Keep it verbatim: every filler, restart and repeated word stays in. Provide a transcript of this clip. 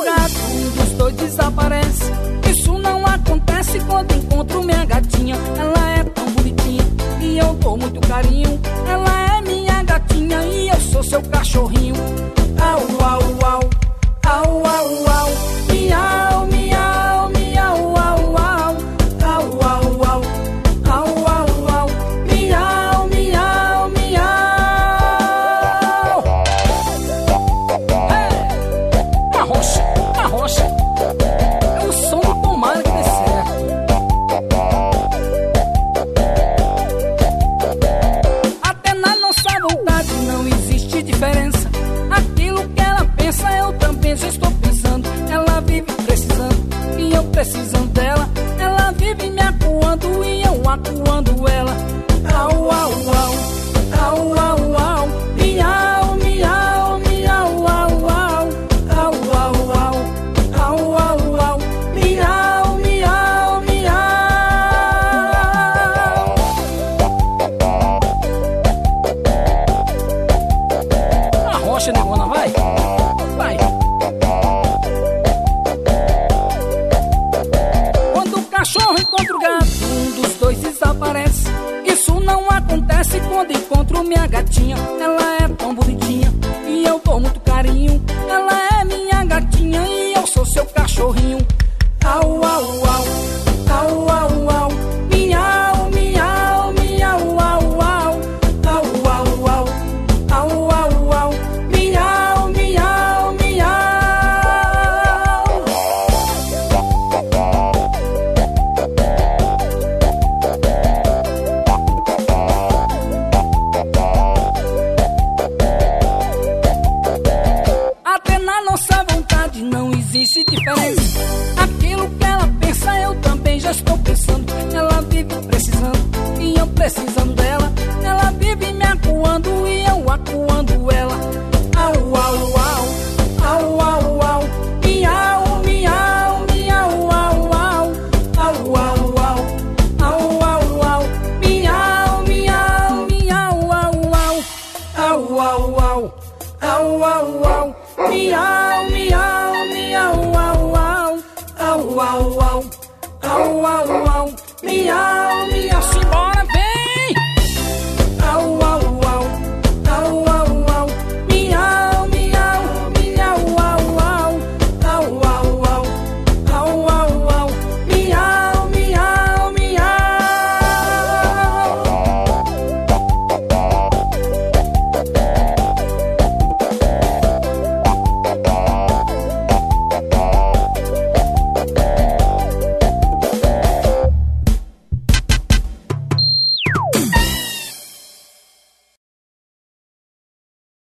gato, um dos dois desaparece. Isso não acontece quando encontro minha gatinha. Ela é tão bonitinha e eu dou muito carinho. Ela é minha gatinha e eu sou seu cachorrinho. Au, au, au, au, au, au, miau, miau, miau, au, au, au, au, au, au, au, au, miau, miau, miau. É, a rocha, a rocha, é o som do tomara que dê certo. Até na nossa vontade não existe diferença. Aquilo que ela pensa eu também já estou pensando. Ela vive precisando e eu precisando dela. Ela vive me acuando e eu acuando ela. Au, au, au, au, au, au, miau, miau, miau, au, au, au, au, au, au, au, au, miau, miau, miau. A rocha, negona, vai, vai. Quando o cachorro encontra o gato, um dos dois desaparece. Isso não acontece quando encontro minha gatinha. Ela é tão bonitinha e eu dou muito carinho. Ela é minha gatinha e eu sou seu cachorrinho. Au, au, au, au, au, au, miau, miau, miau, au, au, au, au, au, au, au, au, miau, miau, miau. Até na nossa vontade não existe diferença. Aquilo que ela pensa eu também já estou pensando. Ela vive precisando e eu precisando dela. Ela vive me acuando e eu acuando ela. Au, au, au, au, au, au, miau, miau, miau, au, au, au, au, au, au, au, au, miau, miau, miau, au, au, au, au, au, au, au, au, miau, miau, miau, au, au, au, au, au, au, au, au, miau.